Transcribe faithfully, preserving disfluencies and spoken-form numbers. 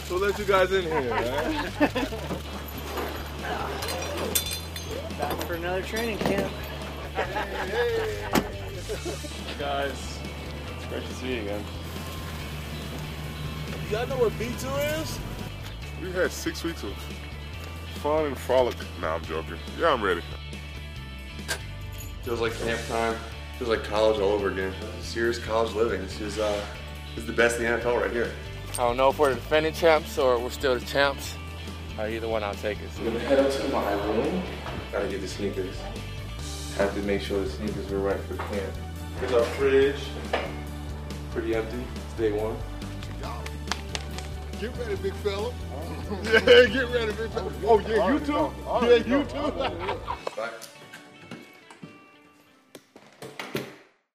We'll let you guys in here, man. Back for another training camp. Hey, hey. Guys, it's great to see you again. Y'all know what B two is? We've had six weeks of fun and frolic. Nah, I'm joking. Yeah, I'm ready. Feels like camp time. Feels like college all over again. Serious college living. This is uh, this is the best in the N F L right here. I don't know if we're the defending champs or we're still the champs. Uh, either one, I'll take it. So. I'm gonna head up to my room. Gotta get the sneakers. Have to make sure the sneakers are right for camp. Here's our fridge. Pretty empty. It's day one. Get ready, big fella. Yeah, get ready, big fella. Oh, yeah, you too? Yeah, you too? Bye.